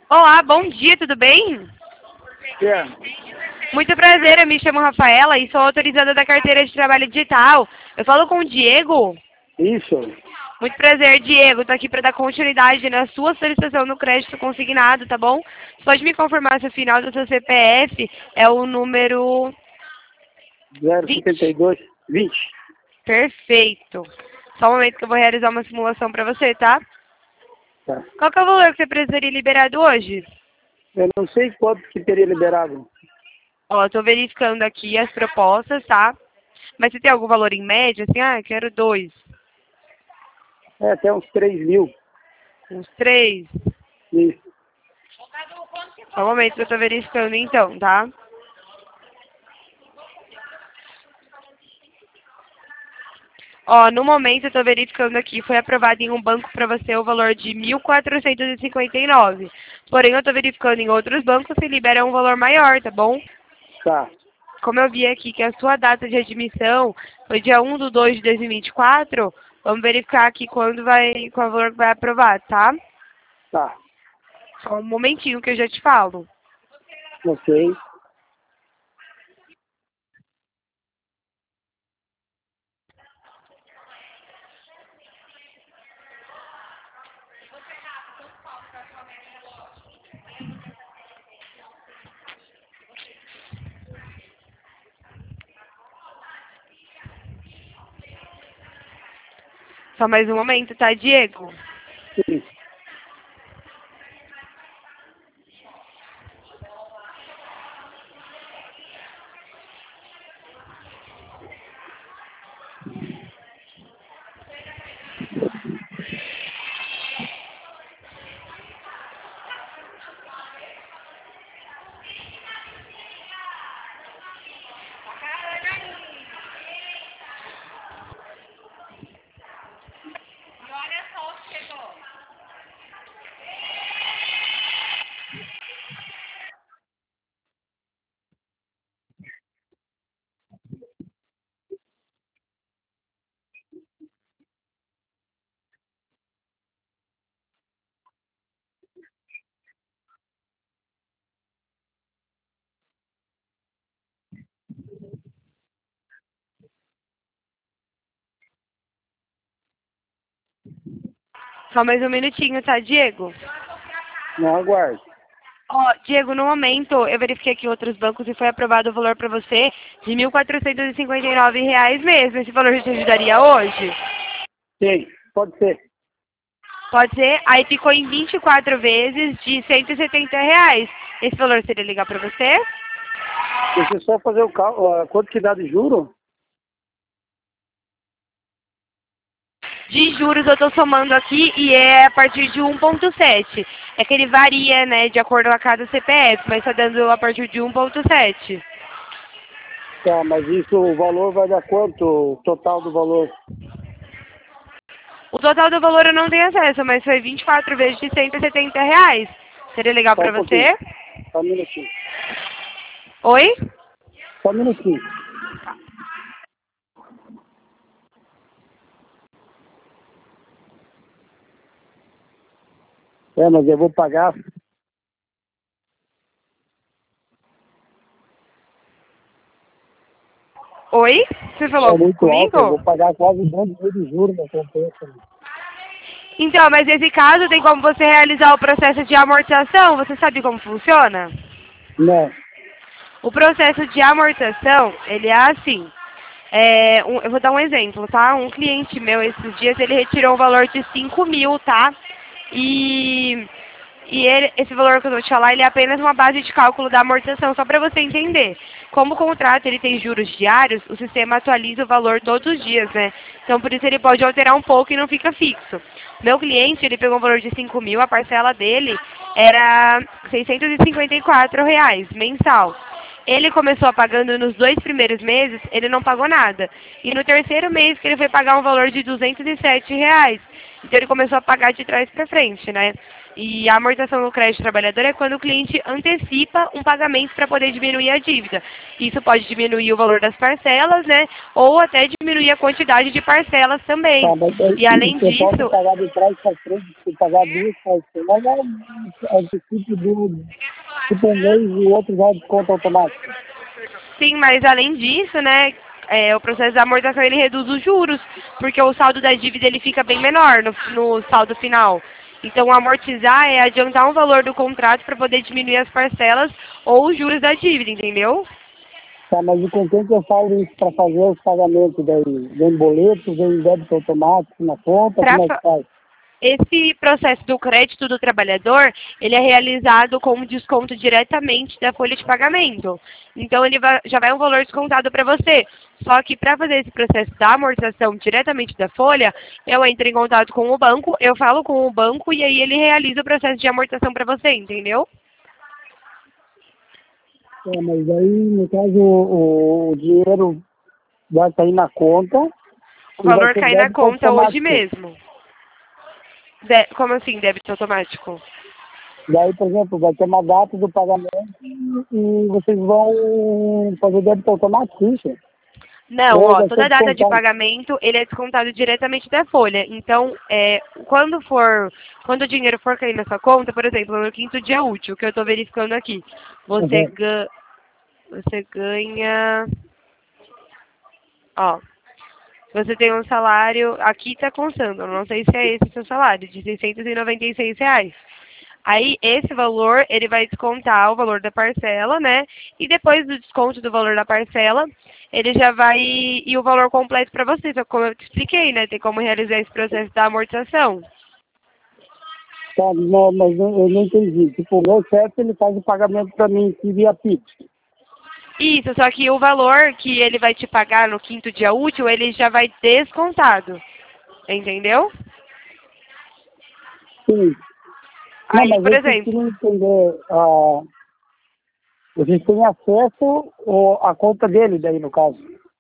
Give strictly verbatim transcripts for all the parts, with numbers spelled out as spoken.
Olá, bom dia, tudo bem? É, Muito prazer, eu me chamo Rafaela e sou autorizada da carteira de trabalho digital. Eu falo com o Diego. isso. Muito prazer, Diego. Estou aqui para dar continuidade na sua solicitação no crédito consignado, tá bom? Você pode me confirmar se o final do seu C P F é o número zero cinquenta e vinte? dois, vinte. Perfeito. Só um momento que eu vou realizar uma simulação para você, tá? Tá. Qual que é o valor que você precisaria liberado hoje? Eu não sei quanto que teria liberado. Ó, estou verificando aqui as propostas, tá? Mas você tem algum valor em média? Assim, ah, quero dois, É até uns três mil. uns três. Isso. Só um momento que eu estou verificando então, tá? Ó, no momento eu estou verificando aqui, foi aprovado em um banco para você o valor de mil quatrocentos e cinquenta e nove. Porém, eu estou verificando em outros bancos se libera um valor maior, tá bom? Tá, Como eu vi aqui que a sua data de admissão foi dia um de dois de dois mil e vinte e quatro, vamos verificar aqui quando vai, qual valor que vai aprovar, tá? tá. Só um momentinho que eu já te falo. Ok. Só mais um momento, tá, Diego? Sim. Só mais um minutinho, tá, Diego? Não aguarde. Ó, Diego, no momento, eu verifiquei aqui em outros bancos e foi aprovado o valor para você de mil quatrocentos e cinquenta e nove reais mesmo. Esse valor já te ajudaria hoje? Sim, pode ser. Pode ser? Aí ficou em vinte e quatro vezes de cento e setenta reais. Esse valor seria legal para você? Deixa eu só fazer o cálculo. Quanto que dá de juro? De juros eu estou somando aqui e é a partir de um ponto sete. É que ele varia, né, de acordo com cada C P F, mas está dando a partir de um ponto sete. Tá, mas isso, o valor vai dar quanto? O total do valor? O total do valor eu não tenho acesso, mas foi vinte e quatro vezes de cento e setenta reais. Seria legal Só para um pouquinho. você? Só um minutinho. Oi? Só um minutinho. É, mas eu vou pagar. Oi? Você É falou muito alto, eu vou comigo? pagar quase doze mil de juros na compensa. Então, mas nesse caso tem como você realizar o processo de amortização? Você sabe como funciona? Não. O processo de amortização, ele é assim. É, um- eu vou dar um exemplo, tá? Um cliente meu, esses dias, ele retirou um valor de cinco mil, tá? E, e ele- esse valor que eu vou te falar, ele é apenas uma base de cálculo da amortização, só para você entender. Como o contrato ele tem juros diários, o sistema atualiza o valor todos os dias, né? Então, por isso ele pode alterar um pouco e não fica fixo. Meu cliente, ele pegou um valor de cinco mil, a parcela dele era seiscentos e cinquenta e quatro reais mensal. Ele começou pagando nos dois primeiros meses, ele não pagou nada. E no terceiro mês que ele foi pagar um valor de duzentos e sete reais. Então ele começou a pagar de trás para frente, né? E a amortização do crédito trabalhador é quando o cliente antecipa um pagamento para poder diminuir a dívida. Isso pode diminuir o valor das parcelas, né? Ou até diminuir a quantidade de parcelas também. Tá, mas é, E além eu posso disso, pagar de trás para frente, se pagar duas parcelas, é antecipo do tipo um mês e o outro já desconto automático. sim, mas além disso, né? É, o processo da amortização ele reduz os juros, porque o saldo da dívida ele fica bem menor no, no saldo final. Então, amortizar é adiantar um valor do contrato para poder diminuir as parcelas ou os juros da dívida, entendeu? Tá, mas e com quem que eu falo isso para fazer os pagamentos daí? Vem boleto, vem débito automático na conta, Pra como é fa- que faz? Esse processo do crédito do trabalhador, ele é realizado com desconto diretamente da folha de pagamento. Então, ele vai- já vai um valor descontado para você. Só que para fazer esse processo da amortização diretamente da folha, eu entro em contato com o banco, eu falo com o banco e aí ele realiza o processo de amortização para você, entendeu? É, mas aí, no caso, o, o dinheiro vai cair na conta O e vai valor ser cai na débito conta hoje automático. mesmo. De- Como assim, débito automático? Daí, por exemplo, vai ter uma data do pagamento e vocês vão fazer débito automático, isso? Não, Ou ó, vai ser toda data de descontado? pagamento, ele é descontado diretamente da folha. Então, é, quando for, quando o dinheiro for cair na sua conta, por exemplo, no quinto dia útil, que eu estou verificando aqui, você, Uhum. ga, você ganha, ó, você tem um salário, aqui está constando, eu não sei se é esse o seu salário, de seiscentos e noventa e seis reais. Aí, esse valor, ele vai descontar o valor da parcela, né? E depois do desconto do valor da parcela, ele já vai ir o valor completo para você. Só que como eu te expliquei, né? Tem como realizar esse processo da amortização. Tá, não, mas eu, eu não entendi. Tipo, o meu chefe, ele faz o pagamento para mim aqui via Pix. Isso, só que o valor que ele vai te pagar no quinto dia útil, ele já vai descontado. Entendeu? Sim. Não, Aí, mas por eu que exemplo, queria entender, ah, vocês têm acesso ao- à conta dele daí, no caso?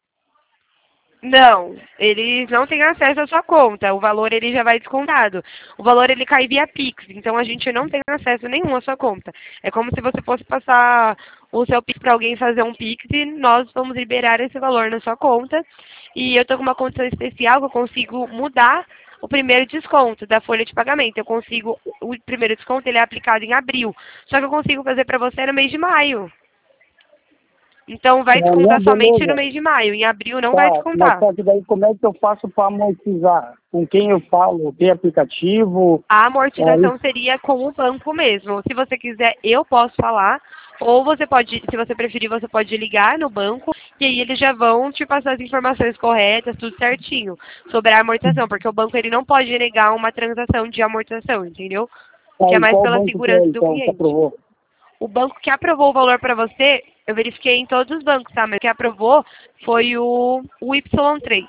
não, eles não têm acesso à sua conta. O valor ele já vai descontado. O valor ele cai via Pix, então a gente não tem acesso nenhum à sua conta. É como se você fosse passar o seu Pix para alguém fazer um Pix e nós vamos liberar esse valor na sua conta. E eu estou com uma condição especial que eu consigo mudar o primeiro desconto da folha de pagamento. Eu consigo, o primeiro desconto ele é aplicado em abril. Só que eu consigo fazer para você no mês de maio. Então vai É, não, descontar somente no beleza. mês de maio. Em abril não vai Tá, mas descontar. só que daí como é que eu faço para amortizar? Com quem eu falo? Tem aplicativo? A É amortização isso? seria com o banco mesmo. Se você quiser, eu posso falar. Ou você pode, se você preferir, você pode ligar no banco e aí eles já vão te passar as informações corretas, tudo certinho, sobre a amortização, porque o banco ele não pode negar uma transação de amortização, entendeu? Tá, Que é e mais qual pela banco que é, segurança do então, que cliente. aprovou? O banco que aprovou o valor para você, eu verifiquei em todos os bancos, tá? Mas o que aprovou foi o, o Y três.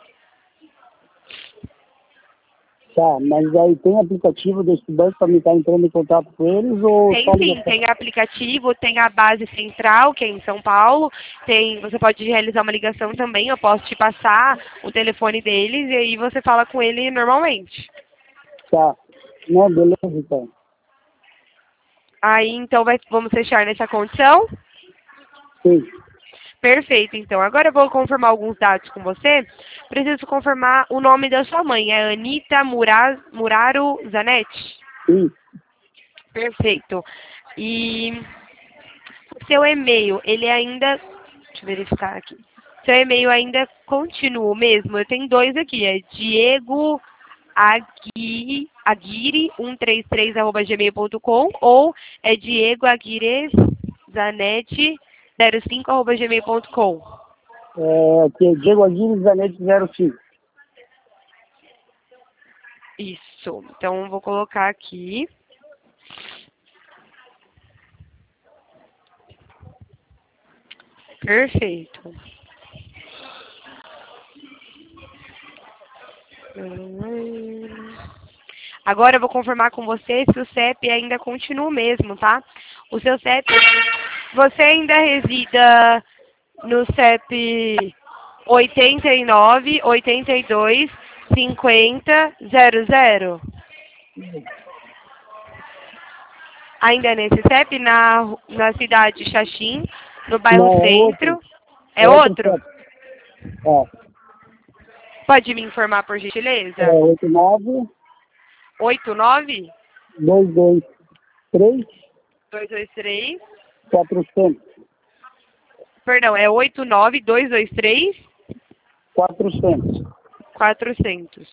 Tá, mas aí tem aplicativo desse banco para me estar entrando em contato com eles ou Tem só sim, ligação? tem aplicativo, tem a base central, que é em São Paulo, tem, você pode realizar uma ligação também, eu posso te passar o telefone deles e aí você fala com ele normalmente. Tá. Não, beleza, então. Aí então vai, vamos fechar nessa condição? Sim, Perfeito, então. Agora eu vou confirmar alguns dados com você. Preciso confirmar o nome da sua mãe, é Anitta Mura, Muraro Zanetti? sim. Perfeito. E o seu e-mail, ele ainda... Deixa eu verificar aqui. Seu e-mail ainda continua o mesmo? Eu tenho dois aqui. É Diego Agui, Aguirre cento e trinta e três arroba gmail ponto com ou é Diego Aguirre Zanetti zero cinco arroba gmail ponto com. É, que é Diego Aguirre Zanetti zero cinco. Isso. Então, vou colocar aqui. Perfeito. Hum. Agora eu vou confirmar com você se o C E P ainda continua o mesmo, tá? O seu C E P, você ainda resida no C E P oitenta e nove, oitenta e dois, cinquenta zero zero. Ainda é nesse C E P, na, na cidade de Xaxim, no bairro Não, é Centro. outro. É outro? C E P. É. Pode me informar, por É gentileza? oito nove oito nove dois dois três dois dois três. quatrocentos. Perdão, é oito nove dois dois três quatrocentos. quatrocentos.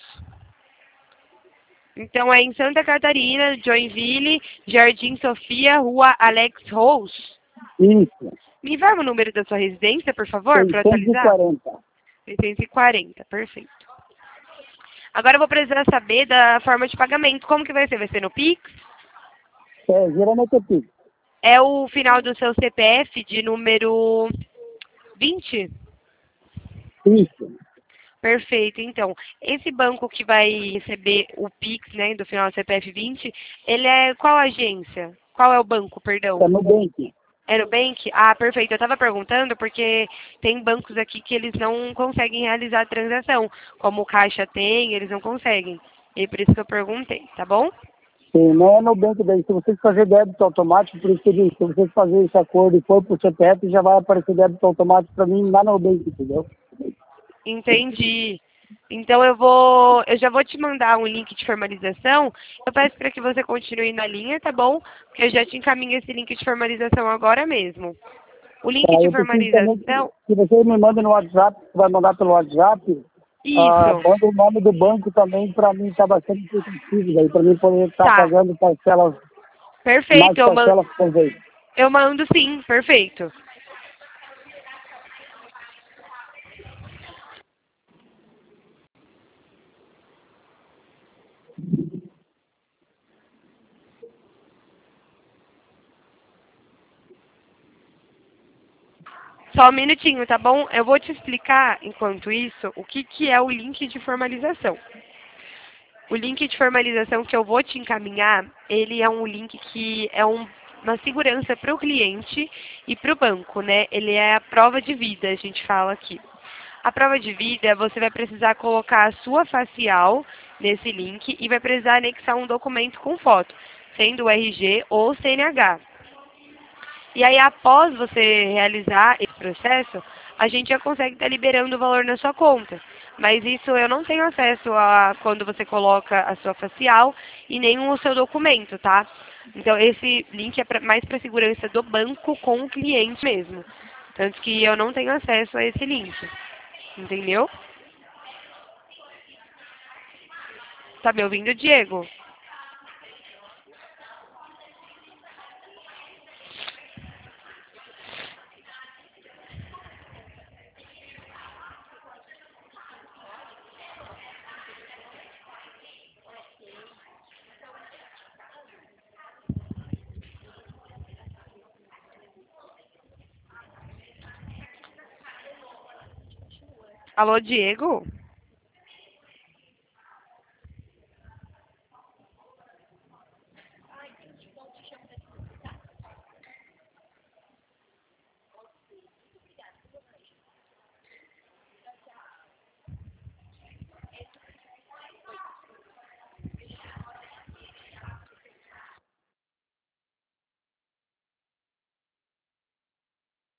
Então é em Santa Catarina, Joinville, Jardim Sofia, Rua Alex Rose. Isso. Me informa o número da sua residência, por favor, para seiscentos e atualizar? quarenta. seiscentos e quarenta, perfeito. Agora eu vou precisar saber da forma de pagamento. Como que vai ser? Vai ser no Pix? É, geralmente é Pix. É o final do seu C P F de número vinte? Isso. Perfeito. Então, esse banco que vai receber o Pix, né, do final do C P F vinte, ele é qual agência? Qual é o banco, perdão? É no Nubank. É Nubank? Ah, perfeito. Eu estava perguntando porque tem bancos aqui que eles não conseguem realizar a transação. Como o Caixa tem, eles não conseguem. E por isso que eu perguntei, tá bom? Sim, não é no Nubank daí. Se vocês fazer débito automático, por isso que eu disse, se vocês fazerem esse acordo e for pro C P F, já vai aparecer débito automático para mim lá no Nubank, entendeu? Entendi. Então eu vou, eu já vou te mandar um link de formalização. Eu peço para que você continue na linha, tá bom? Porque eu já te encaminho esse link de formalização agora mesmo. O link Tá, de eu preciso também que, formalização, que você me mande no WhatsApp, você vai mandar pelo WhatsApp, ah, isso. manda o nome do banco também, para mim tá bastante positivo daí, para mim poder estar Tá. pagando parcelas, mais Perfeito, eu mando, parcelas por vez. eu mando sim, perfeito. Só um minutinho, tá bom? Eu vou te explicar, enquanto isso, o que, que é o link de formalização. O link de formalização que eu vou te encaminhar, ele é um link que é um- uma segurança para o cliente e para o banco, né? Ele é a prova de vida, a gente fala aqui. A prova de vida, você vai precisar colocar a sua facial nesse link e vai precisar anexar um documento com foto, sendo o R G ou o C N H. E aí, após você realizar esse processo, a gente já consegue estar liberando o valor na sua conta. Mas isso eu não tenho acesso a quando você coloca a sua facial e nem o seu documento, tá? Então, esse link é pra, mais para segurança do banco com o cliente mesmo. Tanto que eu não tenho acesso a esse link. Entendeu? Tá me ouvindo, Diego? Alô, Diego?